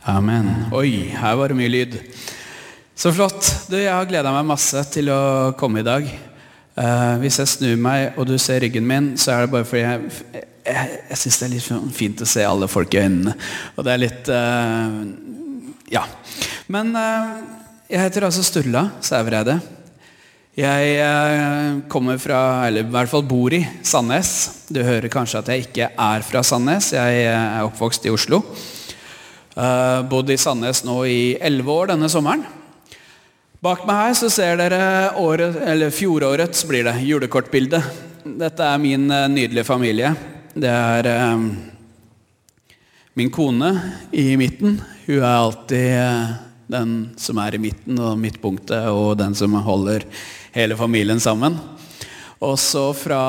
Amen. Oi, her var det mye lyd. Så flott. Du, jeg har gledet meg masse til å komme i dag. Hvis jeg snur meg, og du ser ryggen min, så er det bare fordi jeg synes det er litt fint å se alle folk i øynene. Og det er litt, ja. Men jeg heter altså Sturla Sævereide. Jeg kommer fra, eller i hvert fall bor i Sandnes. Du hører kanskje at jeg ikke er fra Sandnes. Jeg er oppvokst i Oslo. Bodde i Sandnes nå i 11 år denne sommeren. Bak meg her så ser dere fjorårets blir det, julekortbilde. Dette er min nydelige familie. Det er min kone i midten. Hun er alltid den som er i midten og midtpunktet, og den som holder hele familien sammen. Og så fra,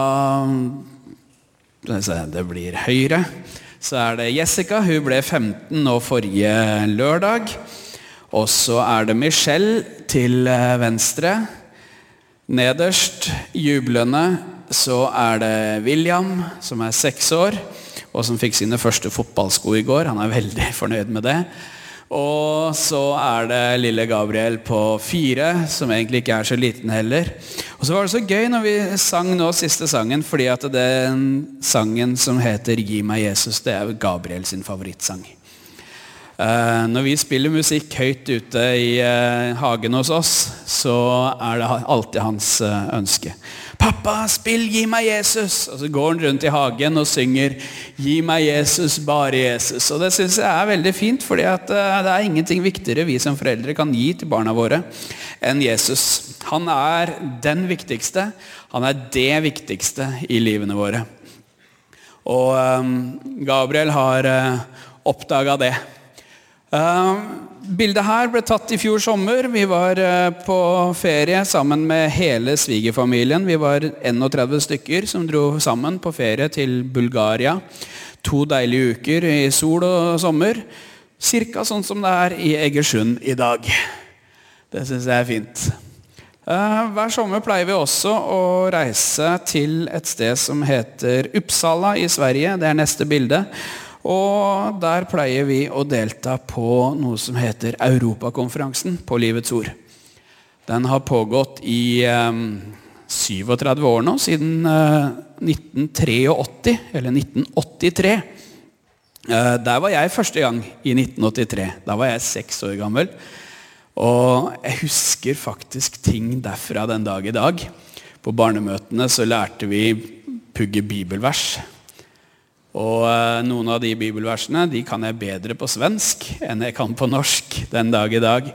det blir høyre, så er det Jessica. Hun ble 15 nå forrige lørdag. Og så er det Michelle til venstre. Nederst, jublende, så er det William, som er 6 år, og som fikk sine første fotballsko i går. Han er veldig fornøyd med det. Og så er det lille Gabriel på 4, som egentlig ikke er så liten heller. Og så var det så gøy når vi sang nå siste sangen, fordi at den sangen som heter Gi meg Jesus, det er Gabriel sin favorittsang. Når vi spiller musikk høyt ute i hagen hos oss, så er det alltid hans ønske. Pappa, spill Gi meg Jesus! Og så går han rundt i hagen og synger Gi meg Jesus, bare Jesus. Og det synes jeg er veldig fint, fordi at det er ingenting viktigere vi som foreldre kan gi til barna våre enn Jesus. Han er den viktigste, han er det viktigste i livene våre. Og Gabriel har oppdaget det. Bildet her ble tatt i fjor sommer. Vi var på ferie sammen med hele svigerfamilien. Vi var 31 stykker som dro sammen på ferie til Bulgaria. 2 deilige uker i sol og sommer. Cirka sånn som det er i Egersund i dag. Det synes jeg er fint. Hver sommer pleier vi også å reise til et sted som heter Uppsala i Sverige. Det er neste bilde. Og der pleier vi å delta på noe som heter Europakonferansen på Livets Ord. Den har pågått i 37 år nå, siden 1983, eller 1983. Der var jeg første gang i 1983. Da var jeg 6 år gammel. Og jeg husker faktisk ting derfra den dag i dag. På barnemøtene så lærte vi pugge bibelvers. Og noen av de bibelversene, de kan jeg bedre på svensk enn jeg kan på norsk den dag i dag.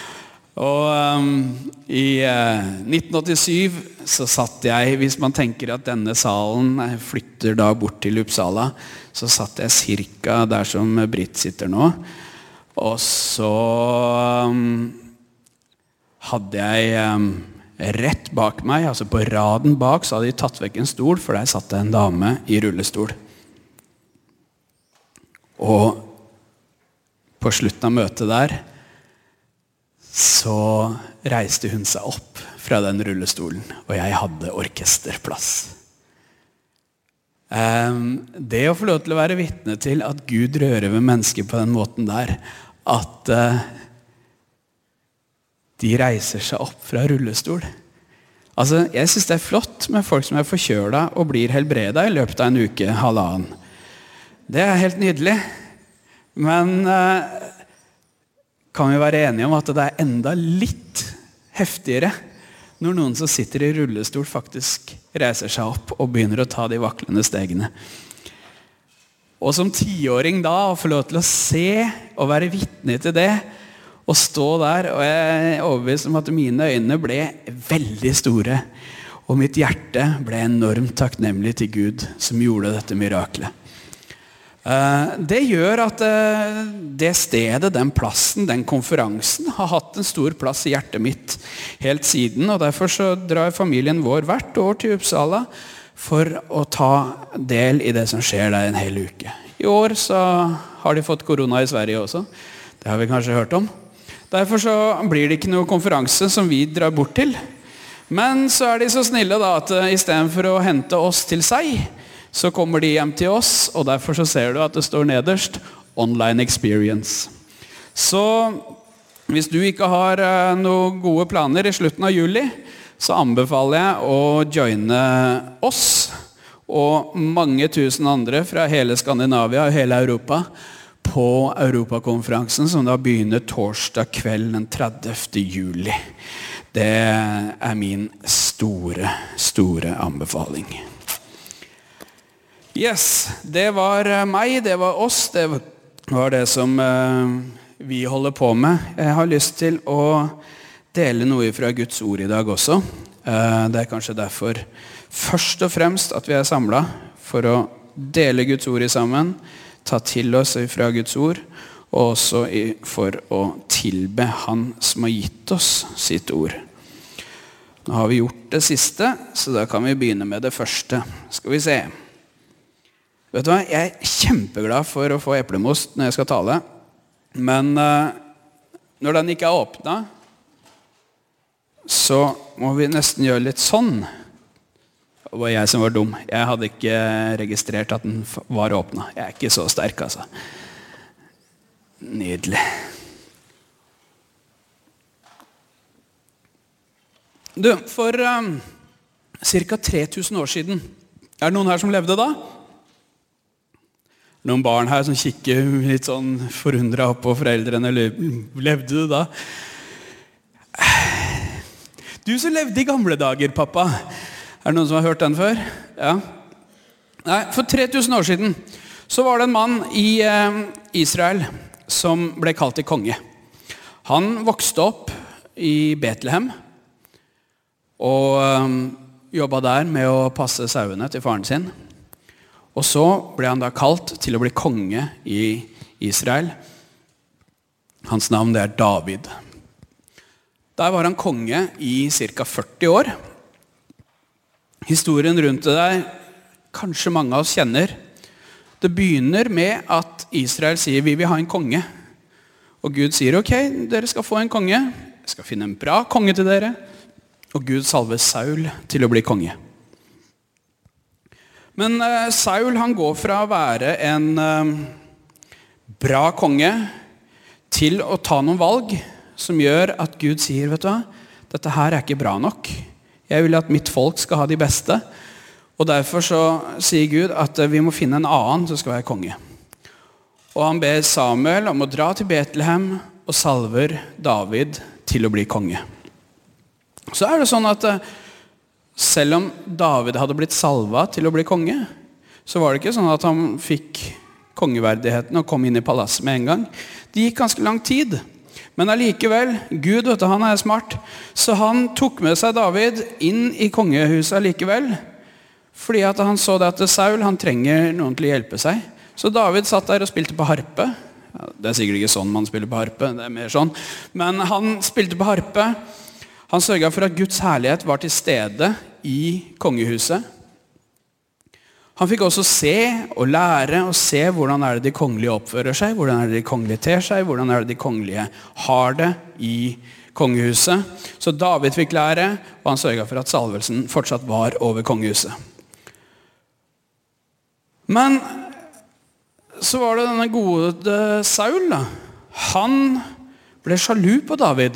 Og i 1987 så satt jeg, hvis man tenker at denne salen flytter da bort til Uppsala, så satt jeg cirka der som Britt sitter nå. Og så hadde jeg rett bak meg, altså på raden bak, så hadde de tatt vekk en stol, for der satt en dame i rullestol. Og på slutten av møtet der, så reiste hun seg opp fra den rullestolen, og jeg hadde orkesterplass. Det å få lov til å være vitne til at Gud rører ved mennesker på den måten der, at de reiser seg opp fra rullestol. Altså, jeg synes det er flott med folk som er forkjøla og blir helbredet i løpet av en uke, halvannen. Det er helt nydelig. Men kan vi være enige om at det er enda litt heftigere når noen som sitter i rullestol faktisk reiser seg opp og begynner å ta de vaklende stegene. Og som 10-åring da, å få lov til å se og være vitne til det, og stå der, og jeg er overbevist om at mine øyne ble veldig store, og mitt hjerte ble enormt takknemlig til Gud som gjorde dette miraklet. Det gjør at det stedet, den plassen, den konferansen har hatt en stor plass i hjertet mitt helt siden, og derfor så drar familien vår hvert år til Uppsala for å ta del i det som skjer der en hel uke. I år så har de fått korona i Sverige også, det har vi kanskje hørt om. Derfor så blir det ikke noe konferanse som vi drar bort til, men så er de så snille da at i stedet for å hente oss til seg, så kommer de hjem til oss, og derfor så ser du at det står nederst Online Experience. Så hvis du ikke har noen gode planer i slutten av juli, så anbefaler jeg å joine oss og mange tusen andre fra hele Skandinavia og hele Europa på Europakonferansen som da begynner torsdag kveld den 30. juli. Det er min store anbefaling. Yes, det var meg, det var oss, det var det som vi holder på med. Jeg har lyst til å dele noe fra Guds ord i dag også. Det er kanskje derfor først og fremst at vi er samlet for å dele Guds ord sammen, ta til oss fra Guds ord, og også for å tilbe Han som har gitt oss sitt ord. Nå har vi gjort det siste, så da kan vi begynne med det første. Skal vi se. Vet du hva? Jeg er kjempeglad for å få eplemost når jeg skal tale, men når den ikke er åpnet, så må vi nesten gjøre litt sånn. Det var jeg som var dum. Jeg hadde ikke registrert at den var åpnet. Jeg er ikke så sterk, altså. Nydelig. Du, for cirka 3000 år siden, er det noen her som levde da? Noen barn her som kikker litt sånn forundret opp på foreldrene. Levde du da? Du som levde i gamle dager, pappa. Er det noen som har hørt den før? Ja. Nei, for 3000 år siden så var det en mann i Israel som ble kalt til konge. Han vokste opp i Betlehem og jobbet der med å passe sauene til faren sin. Og så ble han da kalt til å bli konge i Israel. Hans navn det er David. Der var han konge i cirka 40 år. Historien rundt det der, kanskje mange av oss kjenner. Det begynner med at Israel sier, vi vil ha en konge. Og Gud sier, ok, dere skal få en konge. Jeg skal finne en bra konge til dere. Og Gud salver Saul til å bli konge. Men Saul, han går fra å være en bra konge til å ta noen valg som gjør at Gud sier, vet du hva, dette her er ikke bra nok. Jeg vil at mitt folk skal ha de beste. Og derfor så sier Gud at vi må finne en annen som skal være konge. Og han ber Samuel om å dra til Betlehem og salver David til å bli konge. Så er det sånn at selv om David hadde blitt salvet til å bli konge, så var det ikke sånn at han fikk kongeverdigheten og kom inn i palasset med en gang. Det gikk ganske lang tid. Men allikevel, Gud, vet du, han er smart, så han tok med seg David inn i kongehuset allikevel, fordi at han så det at Saul, han trenger noen til å hjelpe seg. Så David satt der og spilte på harpe. Ja, det er sikkert ikke sånn man spiller på harpe, det er mer sånn. Men han spilte på harpe. Han sørget for at Guds herlighet var til stede i kongehuset. Han fikk også se og lære og se hvordan er det de kongelige oppfører seg, hvordan er det de kongelige ter seg, hvordan er det de kongelige har det i kongehuset. Så David fikk lære, og han sørget for at salvelsen fortsatt var over kongehuset. Men så var det denne gode Saul da. Han ble sjalu på David.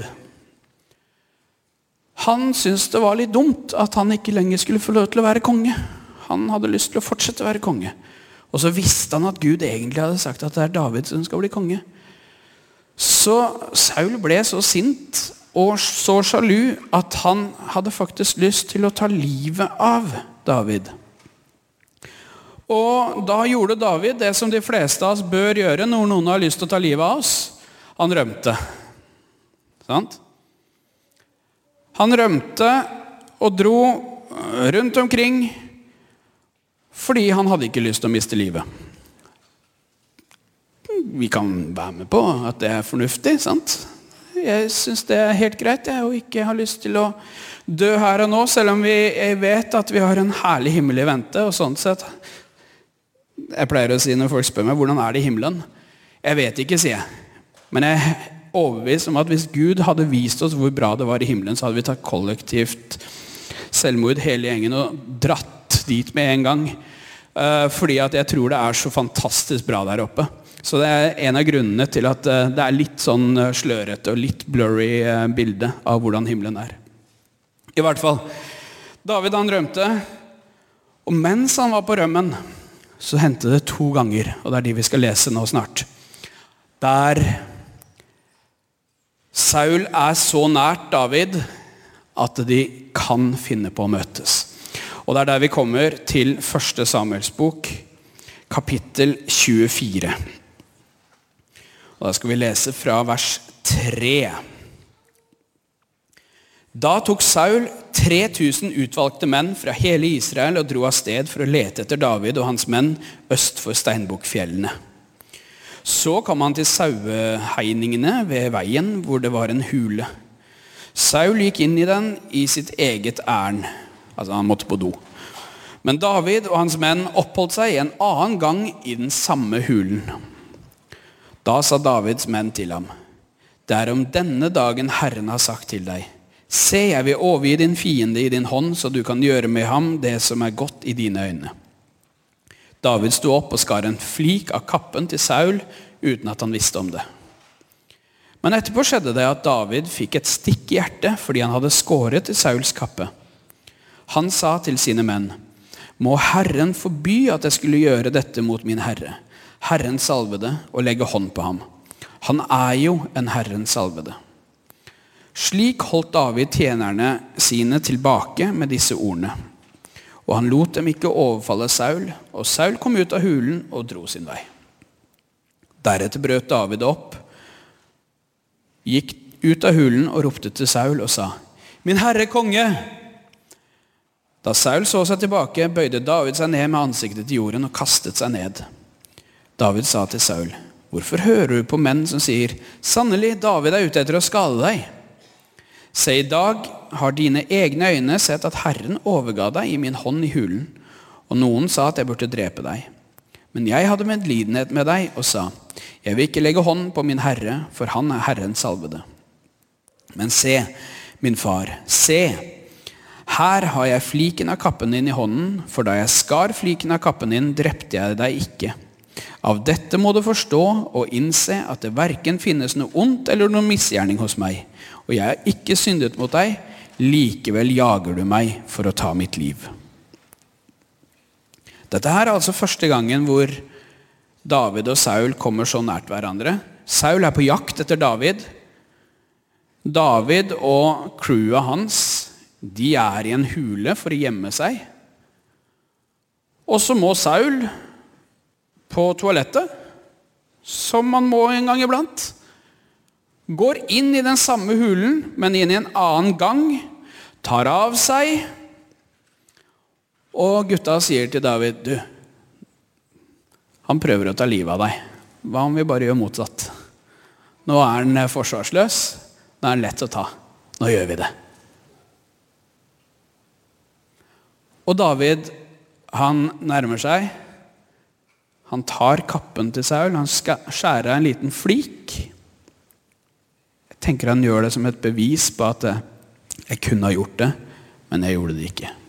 Han syntes det var litt dumt at han ikke lenger skulle få lov til å være konge. Han hadde lyst til å fortsette å være konge. Og så visste han at Gud egentlig hadde sagt at det er David som skal bli konge. Så Saul ble så sint og så sjalu at han hadde faktisk lyst til å ta livet av David. Og da gjorde David det som de fleste av oss bør gjøre når noen har lyst til å ta livet av oss. Han rømte. Sant? Han rømte og dro rundt omkring fordi han hadde ikke lyst til å miste livet. Vi kan være med på at det er fornuftig, sant? Jeg synes det er helt greit, jeg, og ikke har lyst til å dø her og nå, selv om jeg vet at vi har en herlig himmel i vente, og sånn sett. Jeg pleier å si når folk spør meg, hvordan er det i himmelen? Jeg vet ikke, sier jeg. Men jeg er overbevist om at hvis Gud hadde vist oss hvor bra det var i himmelen, så hadde vi tatt kollektivt selvmord hele gjengen og dratt dit med en gang. Fordi at jeg tror det er så fantastisk bra der oppe. Så det en av grunnene til at det litt sånn slørete og litt blurry bilde av hvordan himmelen I hvert fall, David han drømte, og mens han var på rømmen, så hendte det 2 ganger, og det de vi skal lese nå snart. Der Saul så nært David at de kan finne på å møtes. Og det der vi kommer til 1. Samuels bok, kapittel 24. Og da skal vi lese fra vers 3. Da tok Saul 3000 utvalgte menn fra hele Israel og dro av sted for å lete etter David og hans menn øst for Steinbukkfjellene. Så kom han til saueheiningene ved veien hvor det var en hule. Saul gikk inn I den I sitt eget ærend, altså han måtte på do. Men David og hans menn oppholdt seg en annen gang I den samme hulen. Da sa Davids menn til ham, «Det om denne dagen Herren har sagt til deg, se, jeg vil overgi din fiende I din hånd, så du kan gjøre med ham det som godt I dine øyne. David stod opp og skar en flik av kappen til Saul, uten at han visste om det. Men etterpå skjedde det at David fikk et stikk I hjertet, fordi han hadde skåret til Sauls kappe. Han sa til sine menn, må Herren forby at jeg skulle gjøre dette mot min herre. Herren salvede og legge hånd på ham. Han jo en Herren salvede. Slik holdt David tjenerne sine tilbake med disse ordene. Og han lot dem ikke overfalle Saul, og Saul kom ut av hulen og dro sin vei. Deretter brøt David opp, gikk ut av hulen og ropte til Saul og sa, «Min herre konge!» Da Saul så seg tilbake, bøyde David seg ned med ansiktet til jorden og kastet seg ned. David sa til Saul, «Hvorfor hører du på menn som sier, «Sannelig, David ute etter å skade deg?» Se, I dag har dine egne øyne sett at Herren overga deg I min hånd I hulen, og noen sa at jeg burde drepe deg. Men jeg hadde medlidenhet med deg og sa, jeg vil ikke legge hånd på min herre, for han Herren salvede. Men se, min far, se, her har jeg fliken av kappen din I hånden, for da jeg skar fliken av kappen din, drepte jeg deg ikke. Av dette må du forstå og innse at det hverken finnes noe ondt eller noe misgjerning hos meg, og jeg har ikke syndet mot deg, likevel jager du meg for å ta mitt liv. Dette her altså første gangen hvor David og Saul kommer så nært hverandre. Saul på jakt etter David. David og crewet hans, de I en hule for å gjemme seg. Og så må Saul på toalettet, som man må en gang iblant, går inn I den samme hulen, men inn I en annen gang, tar av seg, og gutta sier til David, du, han prøver å ta livet av deg. Hva om vi bare gjør motsatt? Nå han forsvarsløs, nå han lett å ta. Nå gjør vi det. Og David, han nærmer seg, han tar kappen til Saul, han skjærer en liten flik. Jeg tenker han gjør det som et bevis på at jeg kunne ha gjort det, men jeg gjorde det ikke.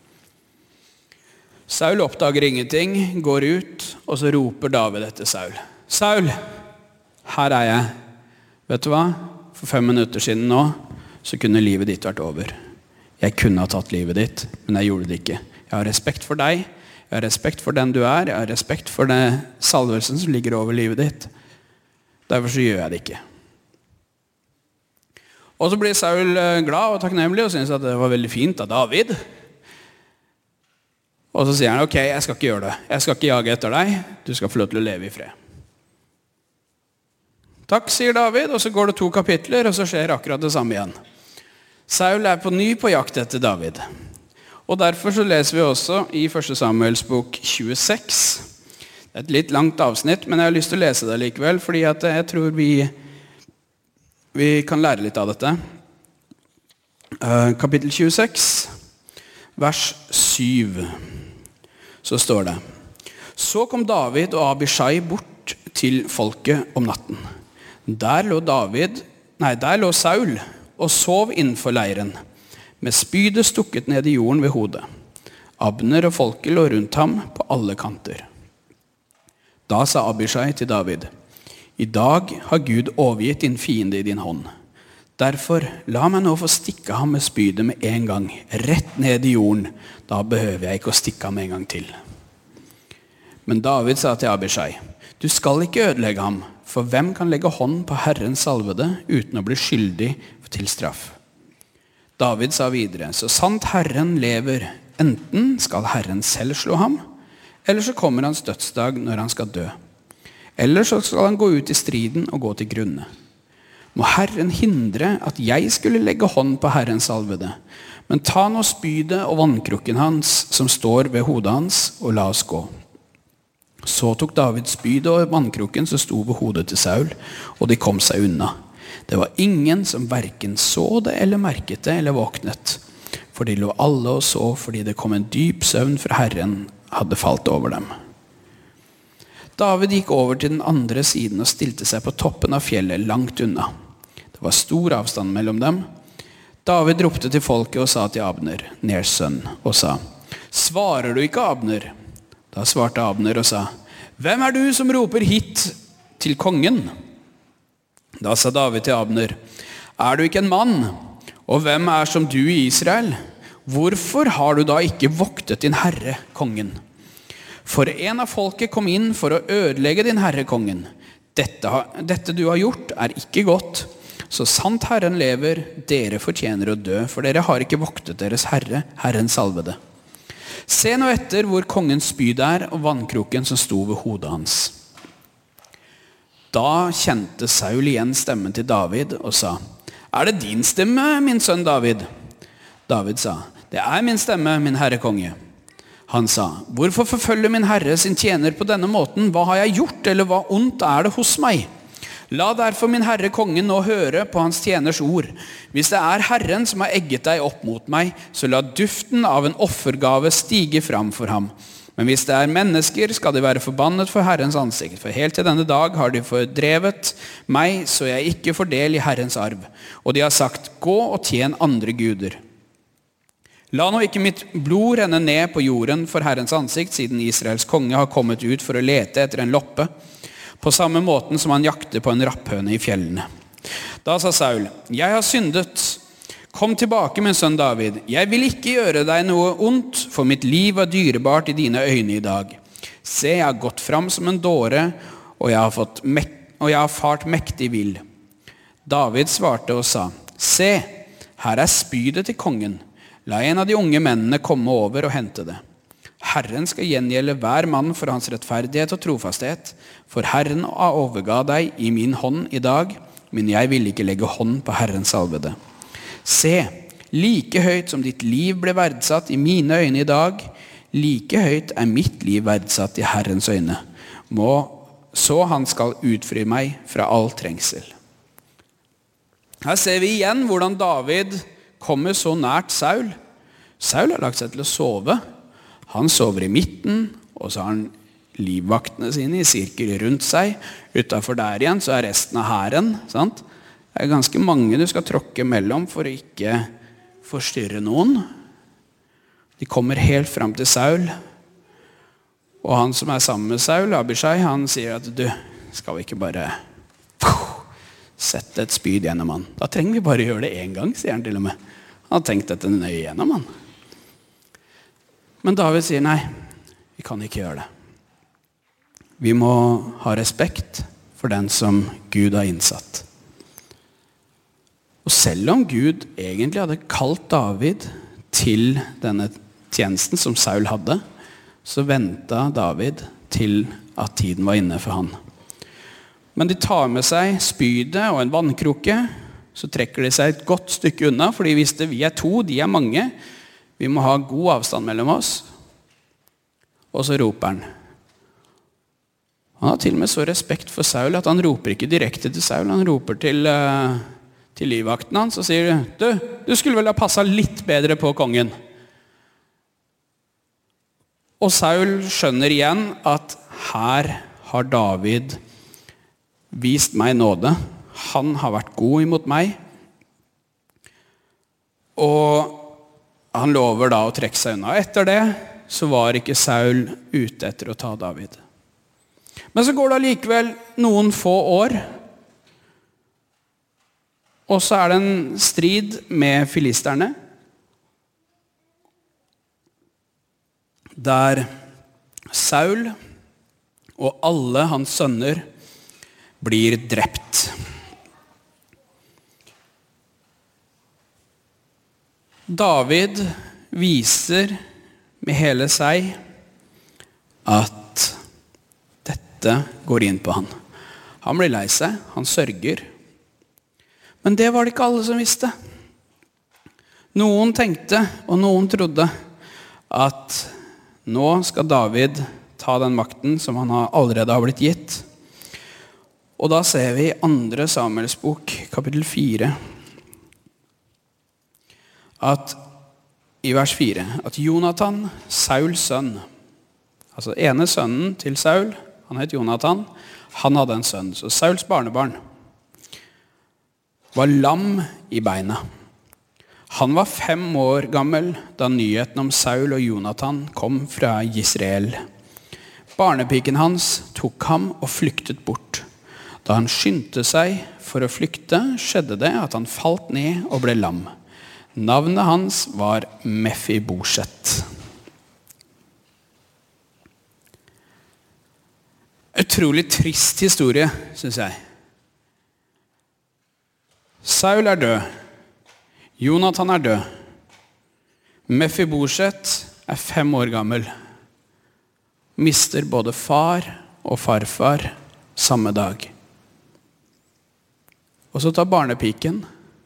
Saul oppdager ingenting, går ut, og så roper David etter Saul. Saul, her jeg. Vet du hva? For 5 minutter siden nå, så kunne livet ditt vært over. Jeg kunne ha tatt livet ditt, men jeg gjorde det ikke. Jeg har respekt for deg, jeg har respekt for den du jeg har respekt for den salvelsen som ligger over livet ditt. Derfor så gjør jeg det ikke. Og så blir Saul glad og takknemlig og synes at det var veldig fint av David. Og så sier han, ok, jeg skal ikke gjøre det. Jeg skal ikke jage etter deg. Du skal få lov til å leve I fred. Takk, sier David, og så går det 2 kapitler, og så skjer akkurat det samme igjen. Saul på ny på jakt etter David. Og derfor så leser vi også I 1. Samuels bok 26. Det et litt langt avsnitt, men jeg har lyst til å lese det likevel, fordi at jeg tror vi kan lære litt av dette. Kapittel 26, vers 7. Så står det, så kom David og Abishai bort til folket om natten. Der lå Saul og sov innenfor leiren, med spydet stukket ned I jorden ved hodet. Abner og folket lå rundt ham på alle kanter. Da sa Abishai til David: I dag har Gud overgitt din fiende i din hånd. Derfor la meg nå få stikke ham med spydet med en gang, rett ned i jorden. Da behøver jeg ikke å stikke ham en gang til. Men David sa til Abishai: Du skal ikke ødelegge ham, for hvem kan legge hånd på Herrens salvede uten å bli skyldig til straff? David sa videre: Så sant Herren lever, enten skal Herren selv slå ham, eller så kommer hans dødsdag når han skal dø. Eller så skal han gå ut i striden og gå til grunne. Må Herren hindre at jeg skulle legge hånd på Herrens salvede, men ta nå spydet og vannkrukken hans som står ved hodet hans, og la oss gå. Så tok David spydet og vannkrukken som sto ved hodet til Saul, og de kom seg unna. Det var ingen som hverken så det eller merket det eller våknet, for de lå alle og så fordi det kom en dyp søvn fra Herren hadde falt over dem. David gikk over til den andre siden og stilte seg på toppen av fjellet langt unna. Det var stor avstand mellom dem. David ropte til folket og sa til Abner, Ners sønn, og sa: Svarer du ikke, Abner? Da svarte Abner og sa: Hvem er du som roper hit til kongen? Da sa David til Abner: Er du ikke en mann? Og hvem er som du i Israel? Hvorfor har du da ikke voktet din herre, kongen? For en av folket kom inn for å ødelegge din herre, kongen. Dette du har gjort er ikke godt. Så sant Herren lever, dere fortjener å dø, for dere har ikke voktet deres herre, Herrens salvede. Se nå etter hvor kongens spyd er, og vannkroken som sto ved hodet hans. Da kjente Saul igjen stemmen til David og sa: Er det din stemme, min sønn David? David sa: Det er min stemme, min herre konge. Han sa: Hvorfor forfølger min herre sin tjener på denne måten? Hva har jeg gjort, eller hva ondt er det hos meg? La derfor min herre kongen nå høre på hans tjeners ord. Hvis det er Herren som har egget deg opp mot meg, så la duften av en offergave stige fram for ham. Men hvis det er mennesker, skal de være forbannet for Herrens ansikt. For helt til denne dag har de fordrevet meg, så jeg ikke får del i Herrens arv. Og de har sagt: Gå og tjen andre guder. La nå ikke mitt blod renne ned på jorden for Herrens ansikt, siden Israels konge har kommet ut for å lete etter en loppe, på samme måten som han jakter på en rapphøne i fjellene. Da sa Saul: Jeg har syndet. Kom tilbake, min sønn David. Jeg vil ikke gjøre deg noe ondt, for mitt liv var dyrebart i dine øyne i dag. Se, jeg har gått fram som en dåre, og jeg har fart mektig vill. David svarte og sa: Se, her er spydet til kongen. La en av de unge mennene komme over og hente det. Herren skal gjengjelde hver mann for hans rettferdighet og trofasthet, for Herren overga deg i min hånd i dag, men jeg vil ikke legge hånd på Herrens salvede. Se, like høyt som ditt liv ble verdsatt i mine øyne i dag, like høyt er mitt liv verdsatt i Herrens øyne. Så han skal utfri meg fra all trengsel. Her ser vi igjen hvordan David kommer så nært Saul. Saul har lagt seg til å sove. Han sover i midten, og så har han livvaktene sine i sirkel rundt seg. Utenfor der igjen så er resten av hæren, sant? Det er ganske mange du skal tråkke mellom for å ikke forstyrre noen. De kommer helt frem til Saul. Og han som er sammen med Saul, Abishai, han sier at du, skal vi ikke bare sette et spyd gjennom han? Da trenger vi bare gjøre det en gang, sier han til og med. Han har tenkt dette nøye gjennom han. Men David sier nei, vi kan ikke gjøre det. Vi må ha respekt for den som Gud har innsatt. Og selv om Gud egentlig hadde kalt David til denne tjenesten som Saul hadde, så ventet David til at tiden var inne for han. Men de tar med seg spydet og en vannkrukke, så trekker de seg et godt stykke unna, for de visste vi er to, de er mange. Vi må ha god avstand mellom oss. Og så roper han. Han har til og med så respekt for Saul at han roper ikke direkte til Saul, han roper til livvakten hans og sier, du skulle vel ha passet litt bedre på kongen. Og Saul skjønner igjen at her har David vist meg nåde. Han har vært god imot meg. Og han lover da å trekke seg unna. Etter det så var ikke Saul ute etter å ta David. Men så går det allikevel noen få år, og så er det en strid med filisterne, der Saul og alle hans sønner blir drept. David viser med hele seg at dette går inn på han. Han blir lei seg, han sørger. Men det var det ikke alle som visste. Noen tenkte, og noen trodde, at nå skal David ta den makten som han allerede har blitt gitt. Og da ser vi i 2. Samuels bok, kapittel 4, at i vers 4, at Jonathan, Sauls sønn, altså ene sønnen til Saul, han het Jonathan, han hadde en sønn, så Sauls barnebarn var lam i beina. Han var 5 år gammel da nyheten om Saul og Jonathan kom fra Israel. Barnepiken hans tok ham og flyktet bort. Da han skyndte seg for å flykte, skjedde det at han falt ned og ble lam. Navnet hans var Mefiboset. Utrolig trist historie, synes jeg. Saul er død. Jonathan er død. Mefiboset er 5 år gammel. Mister både far og farfar samme dag. Og så tar barnepiken,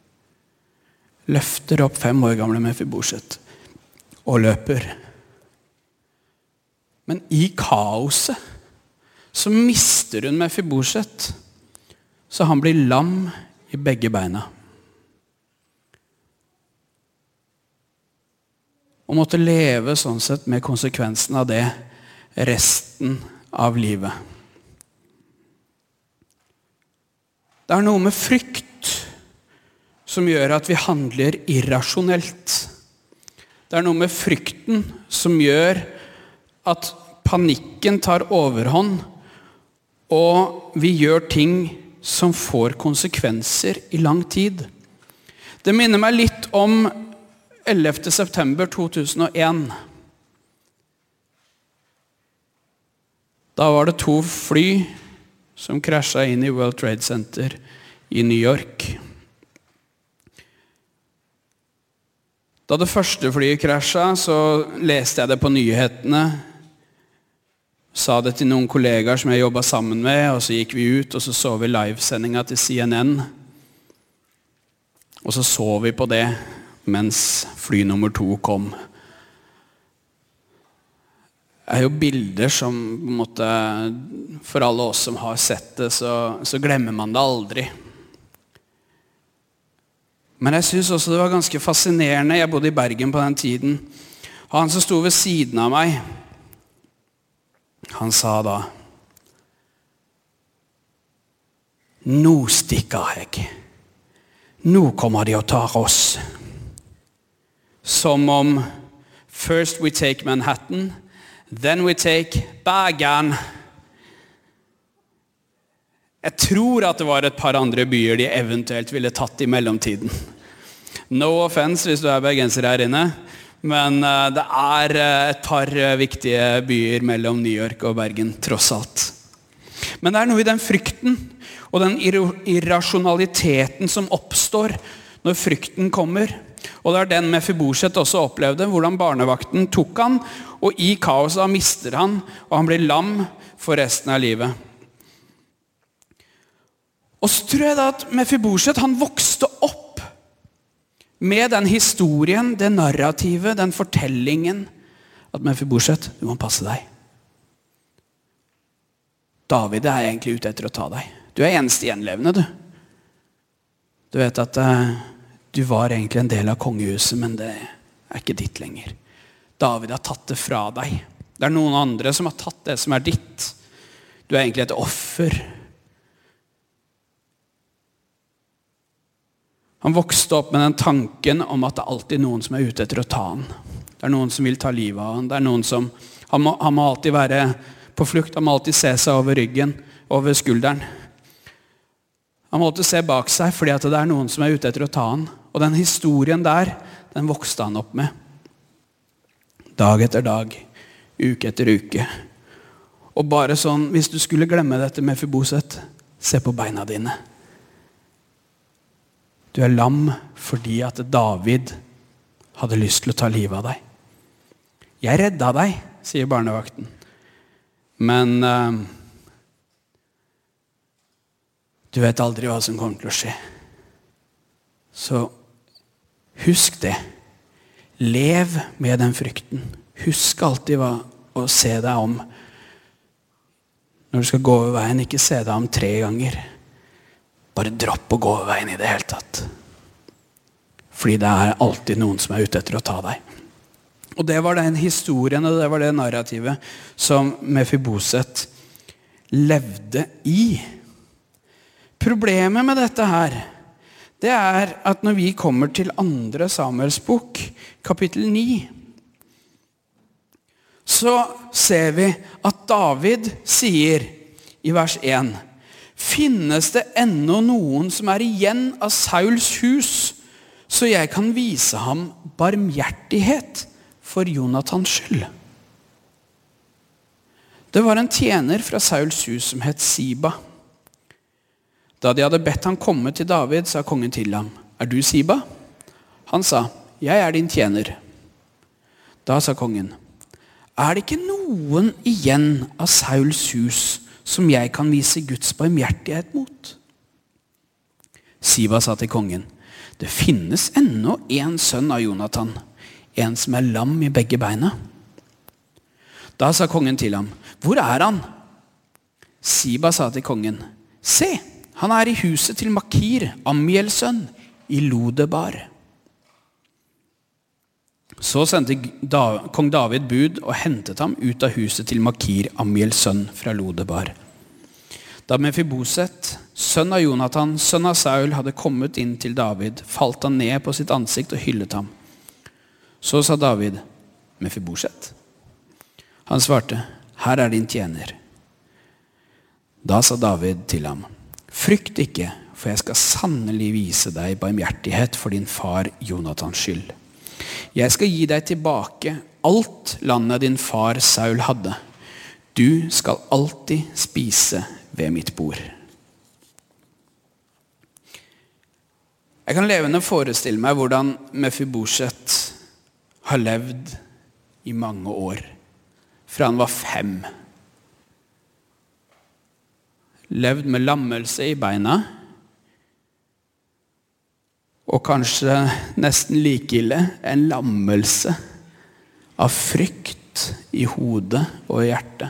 løfter opp 5 år gamle Mefiboset og løper. Men i kaoset så mister hun Mefiboset, så han blir lam i begge beina. Og måtte leve sånn sett med konsekvensen av det resten av livet. Det er noe med frykt som gjør at vi handler irrasjonelt. Det er noe med frykten som gjør at panikken tar overhånd, og vi gjør ting som får konsekvenser i lang tid. Det minner meg litt om 11. september 2001. Da var det 2 fly som krasjet inn i World Trade Center i New York. Da det første flyet krasjet, så leste jeg det på nyhetene. Sa det til noen kollegaer som jeg jobbet sammen med, og så gikk vi ut, og så vi livesendingen til CNN. Og så vi på det mens fly nummer 2 kom. Det er jo bilder som på en måte, for alle oss som har sett det, så glemmer man det aldri. Men jeg synes også det var ganske fascinerende. Jeg bodde i Bergen på den tiden. Han som sto ved siden av meg, han sa da: nå stikker jeg. Nå kommer de å ta oss. Som om first we take Manhattan, then we take Bergen. Jeg tror at det var et par andre byer de eventuelt ville tatt i mellomtiden. No offense hvis du er bergenser her inne, men det er et par viktige byer mellom New York og Bergen, tross alt. Men det er noe i den frykten og den irrasjonaliteten som oppstår når frykten kommer. Og det er den Mefiboset også opplevde, hvordan barnevakten tok han, og i kaoset mister han, og han blir lam for resten av livet. Og så tror jeg da at Mefiboset, han vokste opp med den historien, det narrativet, den fortellingen, at Mefiboset, du må passe deg. David er egentlig ute etter å ta deg. Du er eneste gjenlevende, du. Du vet at du var egentlig en del av kongehuset, men det er ikke ditt lenger. David har tatt det fra deg. Det er noen andre som har tatt det som er ditt. Du er egentlig et offer. Han vokste opp med den tanken om at det er alltid noen som er ute etter å ta han. Det er noen som vil ta livet av han. Det er noen som, han må alltid være på flukt. Han må alltid se seg over ryggen, over skulderen. Han må alltid se bak seg, fordi at det noen som ute etter å ta han. Og den historien der, den vokste han opp med. Dag etter dag, uke etter uke. Og bare sånn, hvis du skulle glemme dette med Mefiboset, se på beina dine. Du lam fordi at David hadde lyst til å ta livet av deg. Jeg redda deg, sier barnevakten. Men du vet aldri hva som kommer til å skje. Så husk det. Lev med den frykten. Husk alltid å se deg om. Når du skal gå over veien, ikke se deg om 3 ganger. Bare dropp å gå over veien i det hele tatt. Fordi det alltid noen som ute etter å ta deg. Og det var den historien, og det var det narrativet som Mefiboset levde i. Problemet med dette her, det at når vi kommer til 2. Samuels bok, kapittel 9, så ser vi at David sier i vers 1, «Finnes det ennå noen som igjen av Sauls hus, så jeg kan vise ham barmhjertighet for Jonathans skyld?» Det var en tjener fra Sauls hus som het Siba. Da de hadde bedt han komme til David, sa kongen til ham, «Er du Siba?» Han sa, «Jeg din tjener.» Da sa kongen, «Er det ikke noen igjen av Sauls hus som jeg kan vise Guds barmhjertighet mot?» Siba sa til kongen, «Det finnes ennå en sønn av Jonathan, en som lam i begge beina.» Da sa kongen til ham, «Hvor han?» Siba sa til kongen, «Se, han i huset til Makir, Amiels sønn, i Lodebar.» Så sendte kong David bud og hentet ham ut av huset til Makir, Amiels sønn, fra Lodebar. Da Mefiboset, sønn av Jonathan, sønn av Saul, hadde kommet inn til David, falt han ned på sitt ansikt og hyllet ham. Så sa David, «Mefiboset?» Han svarte, «Her din tjener.» Da sa David til ham, «Frykt ikke, for jeg skal sannelig vise deg barmhjertighet for din far Jonathans skyld. Jeg skal gi deg tilbake alt landet din far Saul hadde. Du skal alltid spise ved mitt bord.» Jeg kan levende forestille meg hvordan Mefiboset har levd i mange år, fra han var 5. Levd med lammelse i beina, og kanskje nesten like ille, en lammelse av frykt i hodet og i hjertet.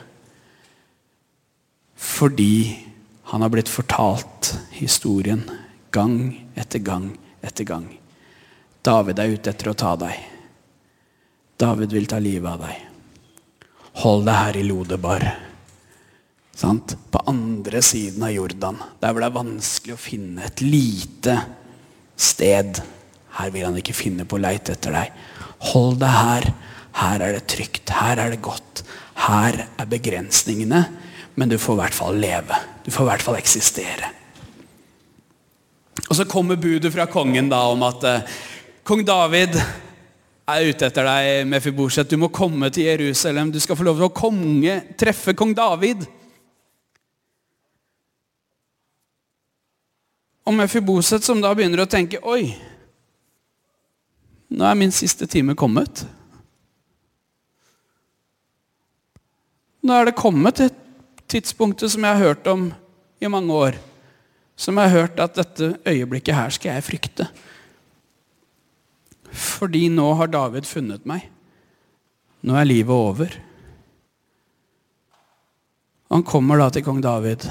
Fordi han har blitt fortalt historien gang etter gang etter gang. David ute etter å ta deg. David vil ta livet av deg. Hold deg her i Lodebar. Sant? På andre siden av Jordan. Der hvor det vanskelig å finne et lite sted. Her vil han ikke finne på å leite etter deg. Hold deg her. Her det trygt. Her det godt. Her begrensningene. Men du får i hvert fall leve. Du får i hvert fall eksistere. Og så kommer budet fra kongen da om at kong David ute etter deg, Mefiboset. Du må komme til Jerusalem. Du skal få lov til å treffe kong David. Og Mefiboset som da begynner å tenke, oi, nå min siste time kommet. Nå det kommet et tidspunktet som jeg har hørt om i mange år. Som jeg har hørt at dette øyeblikket her skal jeg frykte. Fordi nå har David funnet meg. Nå livet over. Han kommer da til kong David.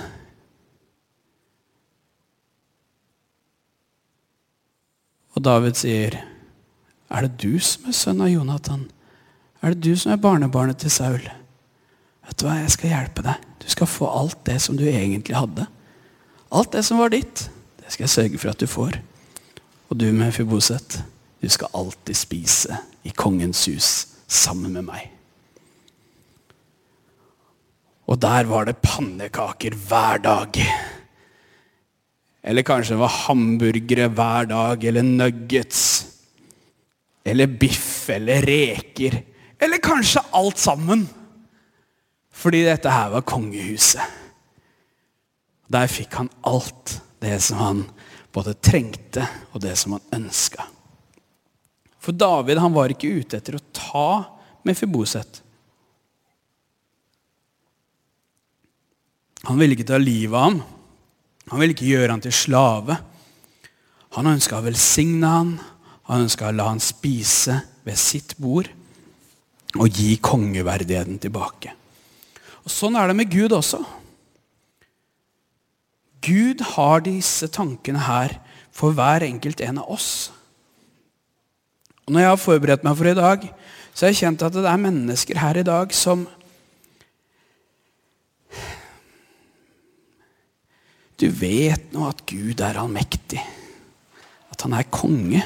Og David sier, det du som sønn av Jonathan? Det du som barnebarnet til Saul? Vet du hva, jeg skal hjelpe deg. Du skal få alt det som du egentlig hadde. Alt det som var ditt, det skal jeg sørge for at du får. Og du, Mefiboset, du skal alltid spise i kongens hus sammen med meg. Og der var det pannekaker hver dag. Eller kanskje det var hamburgere hver dag, eller nuggets, eller biff, eller reker, eller kanskje alt sammen. Fordi dette her var kongehuset. Der fikk han alt det som han både trengte og det som han ønsket. For David, han var ikke ute etter å ta Mefiboset. Han ville ikke ta livet av ham. Han ville ikke gjøre han til slave. Han ønsket å velsigne han. Han ønsket å la han spise ved sitt bord og gi kongeverdigheten tilbake. Og sånn er det med Gud også. Gud har disse tankene her for hver enkelt en av oss. Og når jeg har forberedt meg for i dag, så har jeg kjent at det er mennesker her i dag som du vet nå at Gud er allmektig, at han er konge.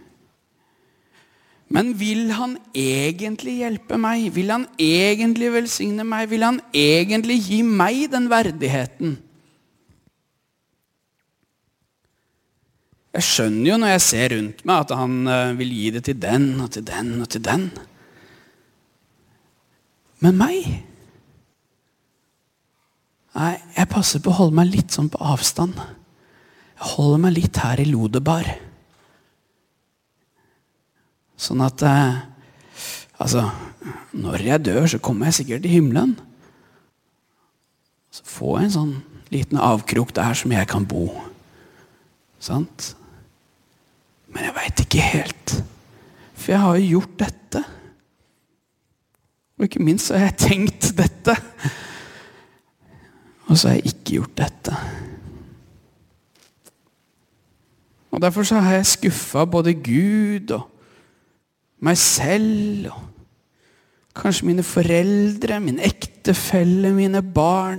Men vil han egentlig hjelpe meg? Vil han egentlig velsigne meg? Vil han egentlig gi meg den verdigheten? Jeg skjønner jo når jeg ser rundt meg at han vil gi det til den og til den og til den. Men meg? Nei, jeg passer på å holde meg litt sånn på avstand. Jeg holder meg litt her i Lodebar. Sånn at, når jeg dør, så kommer jeg sikkert til himmelen. Så får jeg en sånn liten avkrok der som jeg kan bo. Sant? Men jeg vet ikke helt. For jeg har jo gjort dette. Og ikke minst så har jeg tenkt dette. Og så har jeg ikke gjort dette. Og derfor så har jeg skuffet både Gud og meg selv, og kanskje mine foreldre, min ektefelle, mine barn.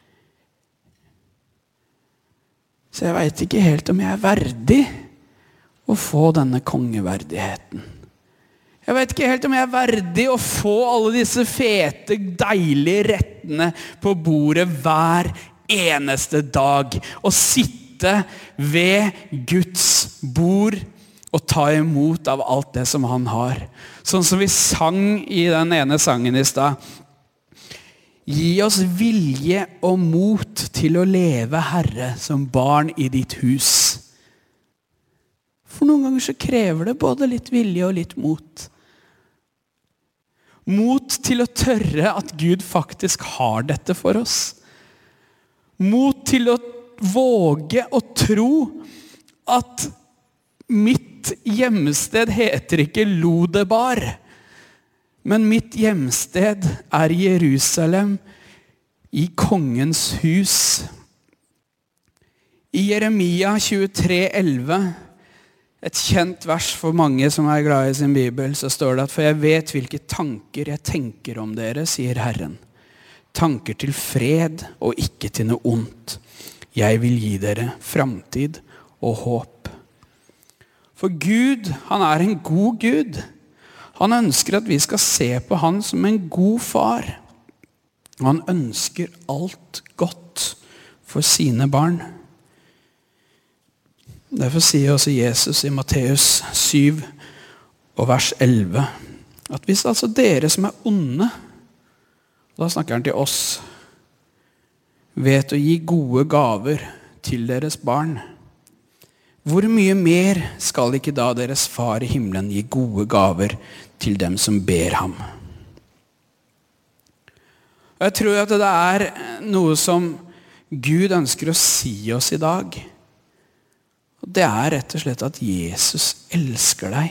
Så jeg vet ikke helt om jeg er verdig å få denne kongeverdigheten. Jeg vet ikke helt om jeg er verdig å få alle disse fete, deilige rettene på bordet hver eneste dag. Og sitte ved Guds bord og ta imot av alt det som han har. Sånn som vi sang i den ene sangen i stad. Gi oss vilje og mot til å leve, Herre, som barn i ditt hus. For noen ganger så krever det både litt vilje og litt mot. Mot til å tørre at Gud faktisk har dette for oss. Mot til å våge å tro at mitt hjemsted heter ikke Lodebar, men mitt hjemsted er Jerusalem, i kongens hus. I Jeremia 23:11, et kjent vers for mange som er glad i sin bibel, så står det at for jeg vet hvilke tanker jeg tenker om dere, sier Herren. Tanker til fred og ikke til noe ondt. Jeg vil gi dere framtid og håp. For Gud, han er en god Gud. Han ønsker at vi skal se på han som en god far. Og han ønsker alt godt for sine barn. Derfor sier også Jesus i Matteus 7 og vers 11, at hvis altså dere som er onde, og da snakker han til oss, vet å gi gode gaver til deres barn, hvor mye mer skal ikke da deres far i himmelen gi gode gaver til dem som ber ham? Og jeg tror at det er noe som Gud ønsker å si oss i dag. Og det er rett og slett at Jesus elsker deg.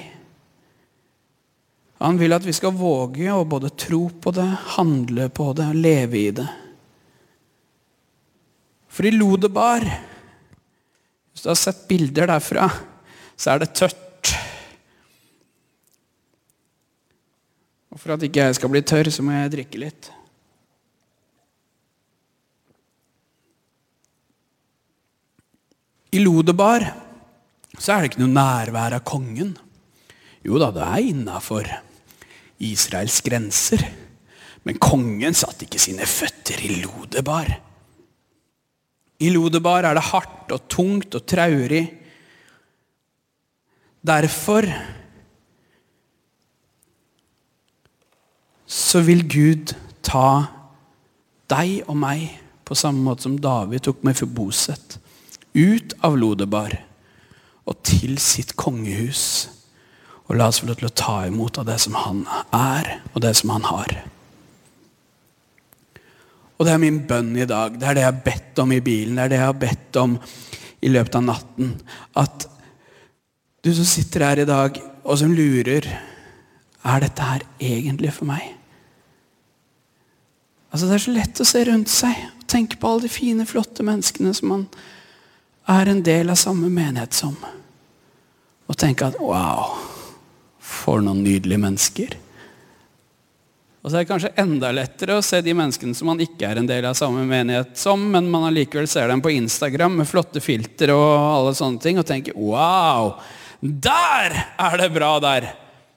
Han vil at vi skal våge å både tro på det, handle på det og leve i det. For i Lodebar, hvis du har sett bilder derfra, så er det tørt. Og for at ikke jeg skal bli tørr, så må jeg drikke litt. I Lodebar så er det ikke noe nærvær av kongen. Jo da, det er innenfor Israels grenser. Men kongen satt ikke sine føtter i Lodebar. I Lodebar det hardt og tungt og traurig. Derfor så vil Gud ta deg og meg på samme måte som David tok Mefiboset ut av Lodebar og til sitt kongehus. Og la oss få lov til å ta imot av det som han og det som han har. Og det min bønn i dag, det det jeg har bedt om i bilen, det det jeg har bedt om i løpet av natten, at du som sitter her i dag og som lurer, dette her egentlig for meg? Altså det så lett å se rundt seg og tenke på alle de fine, flotte menneskene som man en del av samme menighet som. Og tenke at wow, for noen nydelige mennesker. Og så det kanskje enda lettere å se de menneskene som man ikke en del av samme menighet som, men man allikevel ser dem på Instagram med flotte filter og alle sånne ting, og tenker wow, der det bra der.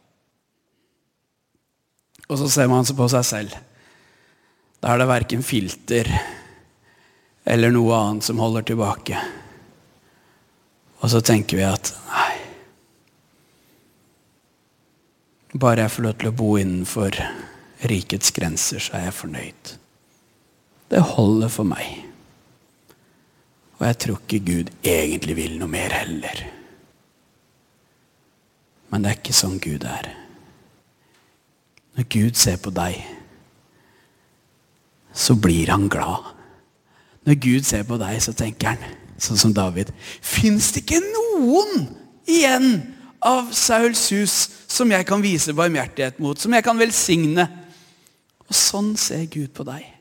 Og så ser man så på seg selv. Da det hverken filter eller noe annet som holder tilbake. Og så tenker vi at nei, bare jeg får lov til å bo innenfor rikets grenser, så jeg fornøyd. Det holder for meg. Og jeg tror ikke Gud egentlig vil noe mer heller. Men det ikke sånn Gud Når Gud ser på deg, så blir han glad. Når Gud ser på deg, så tenker han, sånn som David, finnes det ikke noen igjen av Sauls hus som jeg kan vise barmhjertighet mot, som jeg kan velsigne? Og sånn ser Gud på deg.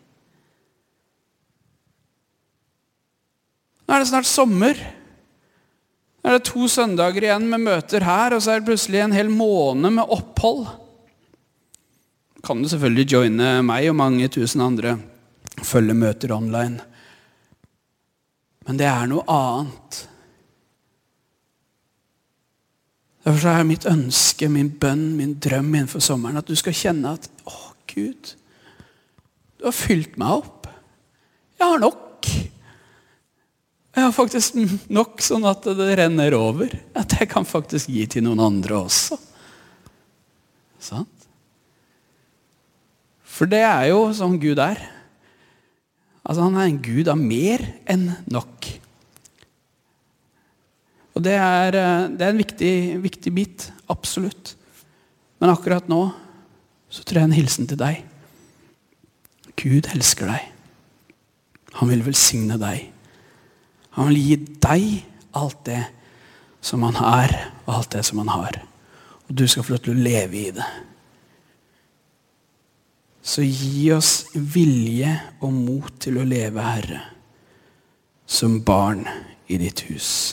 Nå det snart sommer. Nå det 2 søndager igjen med møter her, og så det plutselig en hel måned med opphold. Kan du selvfølgelig joine meg og mange tusen andre, følge møter online. Men det noe annet. Derfor så mitt ønske, min bønn, min drøm innenfor sommeren, at du skal kjenne at, Gud, du har fylt meg opp. Jeg har nok. Jeg har faktisk nok sånn at det renner over. At jeg kan faktisk gi til noen andre også. Sant? For det jo sånn Gud Altså han en Gud av mer enn nok. Og det en viktig bit, absolutt. Men akkurat nå, så tror jeg en hilsen til deg. Gud elsker deg. Han vil velsigne deg. Han vil gi deg alt det som han og alt det som han har. Og du skal få lov til å leve i det. Så gi oss vilje og mot til å leve, Herre, som barn i ditt hus.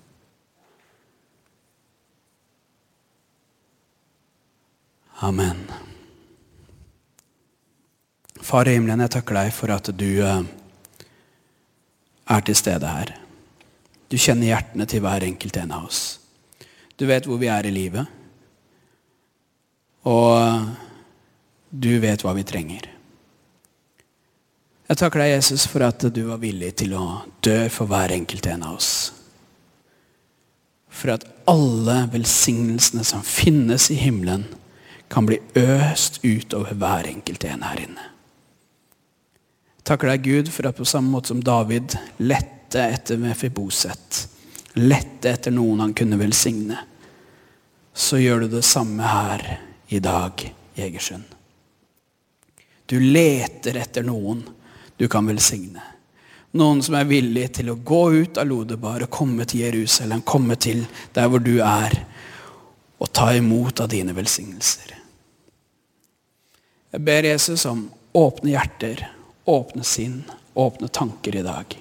Amen. Far i himmelen, jeg takker deg for at du til stede her. Du kjenner hjertene til hver enkelt en av oss. Du vet hvor vi i livet. Og du vet hva vi trenger. Jeg takker deg, Jesus, for at du var villig til å dø for hver enkelt en av oss. For at alle velsignelsene som finnes i himmelen kan bli øst ut over hver enkelt en her inne. Takker deg, Gud, for at på samme måte som David lette etter Mefiboset, lette etter noen han kunne velsigne, så gjør du det samme her i dag, Egersund. Du leter etter noen du kan velsigne. Noen som villig til å gå ut av Lodebar og komme til Jerusalem, komme til der hvor du og ta imot av dine velsignelser. Jeg ber Jesus om åpne hjerter, åpne sinn, åpne tanker i dag.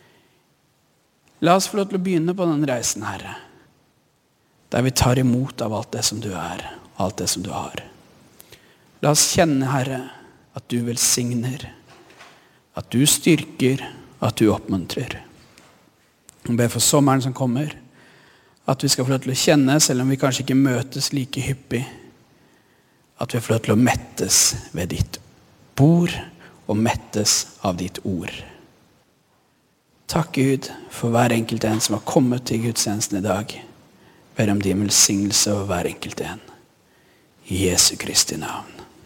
La oss få lov til å begynne på den reisen, Herre, der vi tar imot av alt det som du alt det som du har. La oss kjenne, Herre, at du velsigner, at du styrker, at du oppmuntrer. Jeg ber for sommeren som kommer, at vi skal få lov til å kjenne, selv om vi kanskje ikke møtes like hyppig, at vi får lov til å mettes ved ditt bor og mettes av ditt ord. Takk Gud for hver enkelt en som har kommet til gudstjenesten i dag. Ber om din velsignelse over hver enkelt en. I Jesu Kristi navn.